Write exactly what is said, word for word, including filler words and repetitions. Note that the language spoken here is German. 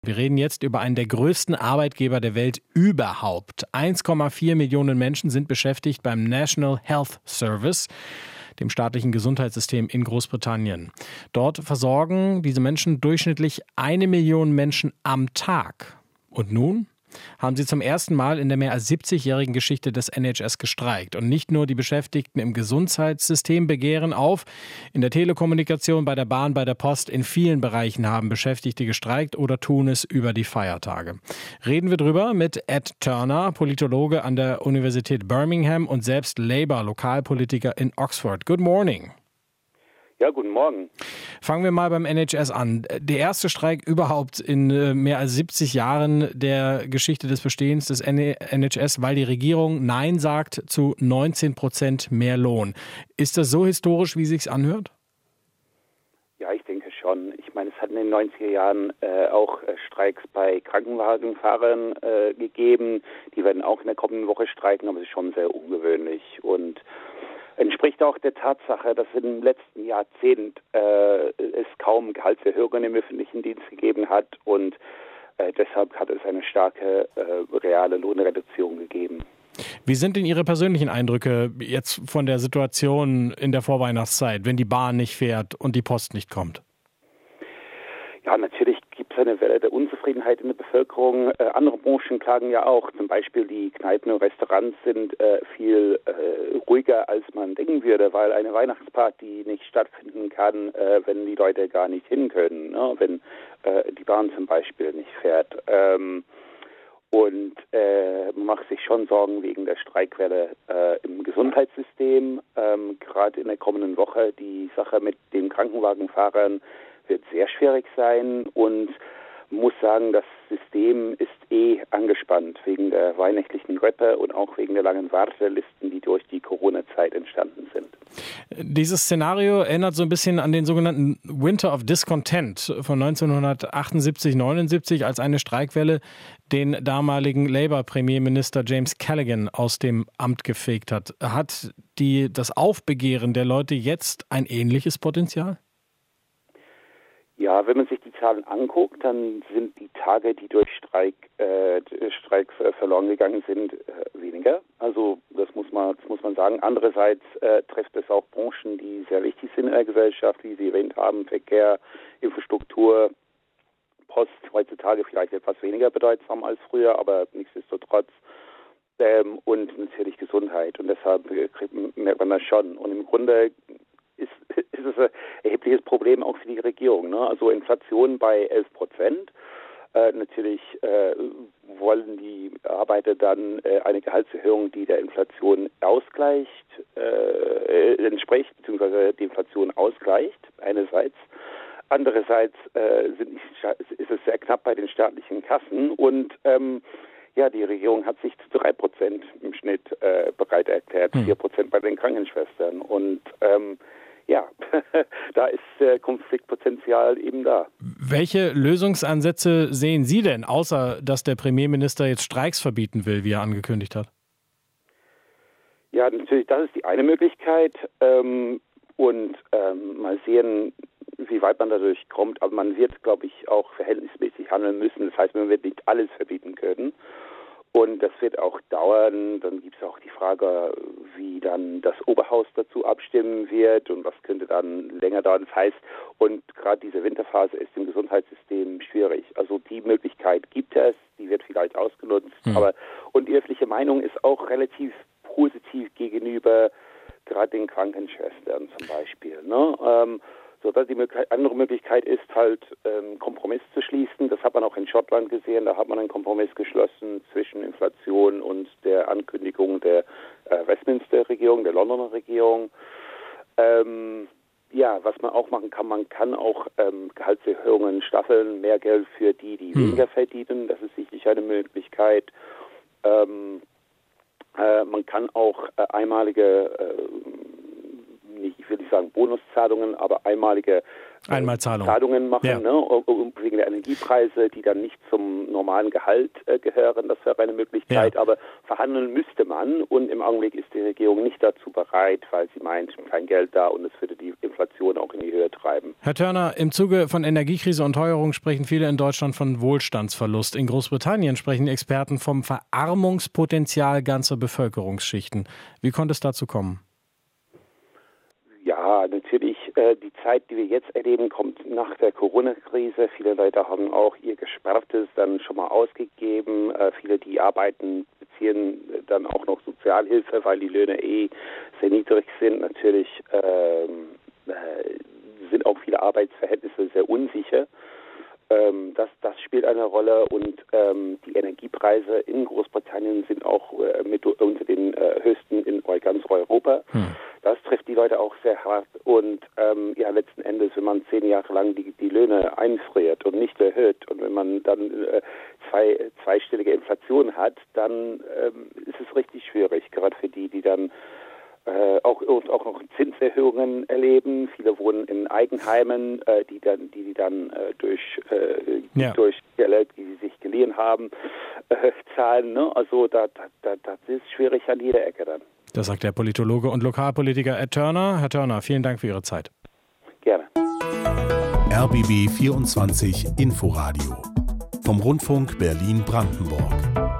Wir reden jetzt über einen der größten Arbeitgeber der Welt überhaupt. eins Komma vier Millionen Menschen sind beschäftigt beim National Health Service, dem staatlichen Gesundheitssystem in Großbritannien. Dort versorgen diese Menschen durchschnittlich eine Million Menschen am Tag. Und nun haben sie zum ersten Mal in der mehr als siebzigjährigen Geschichte des N H S gestreikt. Und nicht nur die Beschäftigten im Gesundheitssystem begehren auf, in der Telekommunikation, bei der Bahn, bei der Post, in vielen Bereichen haben Beschäftigte gestreikt oder tun es über die Feiertage. Reden wir drüber mit Ed Turner, Politologe an der Universität Birmingham und selbst Labour-Lokalpolitiker in Oxford. Good morning. Ja, guten Morgen. Fangen wir mal beim N H S an. Der erste Streik überhaupt in mehr als siebzig Jahren der Geschichte des Bestehens des N H S, weil die Regierung Nein sagt zu neunzehn Prozent mehr Lohn. Ist das so historisch, wie es sich anhört? Ja, ich denke schon. Ich meine, es hat in den neunziger Jahren äh, auch äh, Streiks bei Krankenwagenfahrern äh, gegeben. Die werden auch in der kommenden Woche streiken, aber es ist schon sehr ungewöhnlich und entspricht auch der Tatsache, dass im letzten Jahrzehnt äh, es kaum Gehaltserhöhungen im öffentlichen Dienst gegeben hat und äh, deshalb hat es eine starke äh, reale Lohnreduktion gegeben. Wie sind denn Ihre persönlichen Eindrücke jetzt von der Situation in der Vorweihnachtszeit, wenn die Bahn nicht fährt und die Post nicht kommt? Ja, natürlich gibt es eine Welle der Unzufriedenheit in der Bevölkerung. Äh, andere Branchen klagen ja auch. Zum Beispiel die Kneipen und Restaurants sind äh, viel äh, ruhiger, als man denken würde, weil eine Weihnachtsparty nicht stattfinden kann, äh, wenn die Leute gar nicht hin können, ne? Wenn äh, die Bahn zum Beispiel nicht fährt. Ähm, und äh, man macht sich schon Sorgen wegen der Streikwelle äh, im Gesundheitssystem. Ähm, gerade in der kommenden Woche die Sache mit den Krankenwagenfahrern wird sehr schwierig sein und muss sagen, das System ist eh angespannt wegen der weihnachtlichen Grippe und auch wegen der langen Wartelisten, die durch die Corona-Zeit entstanden sind. Dieses Szenario erinnert so ein bisschen an den sogenannten Winter of Discontent von neunzehnhundertachtundsiebzig neunundsiebzig, als eine Streikwelle den damaligen Labour-Premierminister James Callaghan aus dem Amt gefegt hat. Hat die, das Aufbegehren der Leute jetzt ein ähnliches Potenzial? Ja, wenn man sich die Zahlen anguckt, dann sind die Tage, die durch Streik, äh, Streiks äh, verloren gegangen sind, äh, weniger. Also das muss man, das muss man sagen. Andererseits äh, trifft es auch Branchen, die sehr wichtig sind in der Gesellschaft, wie Sie erwähnt haben, Verkehr, Infrastruktur, Post, heutzutage vielleicht etwas weniger bedeutsam als früher, aber nichtsdestotrotz. Ähm, und natürlich Gesundheit. Und deshalb äh, merkt man das schon. Und im Grunde Ist, ist es ein erhebliches Problem auch für die Regierung. Ne? Also Inflation bei elf Prozent. Äh, natürlich äh, wollen die Arbeiter dann äh, eine Gehaltserhöhung, die der Inflation ausgleicht, äh, entspricht, beziehungsweise die Inflation ausgleicht, einerseits. Andererseits äh, sind, ist es sehr knapp bei den staatlichen Kassen und ähm, ja, die Regierung hat sich zu drei Prozent im Schnitt äh, bereit erklärt, vier Prozent bei den Krankenschwestern und ähm, ja, da ist äh, Konfliktpotenzial eben da. Welche Lösungsansätze sehen Sie denn, außer dass der Premierminister jetzt Streiks verbieten will, wie er angekündigt hat? Ja, natürlich, das ist die eine Möglichkeit. Ähm, und ähm, mal sehen, wie weit man dadurch kommt. Aber man wird, glaube ich, auch verhältnismäßig handeln müssen. Das heißt, man wird nicht alles verbieten können. Und das wird auch dauern. Dann gibt es auch die Frage, wie dann das Oberhaus dazu abstimmen wird und was könnte dann länger dauern. Das heißt, und gerade diese Winterphase ist im Gesundheitssystem schwierig. Also die Möglichkeit gibt es, die wird vielleicht ausgenutzt. Mhm. Aber und die öffentliche Meinung ist auch relativ positiv gegenüber gerade den Krankenschwestern zum Beispiel. Ne? Ähm, So, dass die andere Möglichkeit ist, halt ähm, Kompromiss zu schließen. Das hat man auch in Schottland gesehen. Da hat man einen Kompromiss geschlossen zwischen Inflation und der Ankündigung der äh, Westminster-Regierung, der Londoner Regierung. Ähm, ja, was man auch machen kann, man kann auch ähm, Gehaltserhöhungen staffeln, mehr Geld für die, die hm. weniger verdienen. Das ist sicherlich eine Möglichkeit. Ähm, äh, man kann auch äh, einmalige äh, Nicht, ich will nicht sagen Bonuszahlungen, aber einmalige Einmalzahlung. Zahlungen machen, ja. ne, wegen der Energiepreise, die dann nicht zum normalen Gehalt äh, gehören. Das wäre eine Möglichkeit, ja. aber verhandeln müsste man und im Augenblick ist die Regierung nicht dazu bereit, weil sie meint, kein Geld da und es würde die Inflation auch in die Höhe treiben. Herr Turner, im Zuge von Energiekrise und Teuerung sprechen viele in Deutschland von Wohlstandsverlust. In Großbritannien sprechen Experten vom Verarmungspotenzial ganzer Bevölkerungsschichten. Wie konnte es dazu kommen? Ja, natürlich, äh, die Zeit, die wir jetzt erleben, kommt nach der Corona-Krise. Viele Leute haben auch ihr Gespartes dann schon mal ausgegeben. Äh, viele, die arbeiten, beziehen dann auch noch Sozialhilfe, weil die Löhne eh sehr niedrig sind. Natürlich ähm, äh, sind auch viele Arbeitsverhältnisse sehr unsicher. Ähm, das, das spielt eine Rolle und ähm, die Energiepreise in Großbritannien sind auch äh, mit unter den äh, höchsten in ganz Europa. Hm. Das trifft die Leute auch sehr hart und ähm, ja letzten Endes, wenn man zehn Jahre lang die, die Löhne einfriert und nicht erhöht und wenn man dann äh, zwei, zweistellige Inflation hat, dann ähm, ist es richtig schwierig, gerade für die, die dann äh, auch, auch noch Zinserhöhungen erleben. Viele wohnen in Eigenheimen, äh, die dann, die, die dann äh, durch, äh, ja. durch Geld, die sie sich geliehen haben, äh, zahlen. Ne? Also da, da, das ist schwierig an jeder Ecke dann. Das sagt der Politologe und Lokalpolitiker Ed Turner. Herr Turner, vielen Dank für Ihre Zeit. Gerne. R B B vierundzwanzig Inforadio vom Rundfunk Berlin-Brandenburg.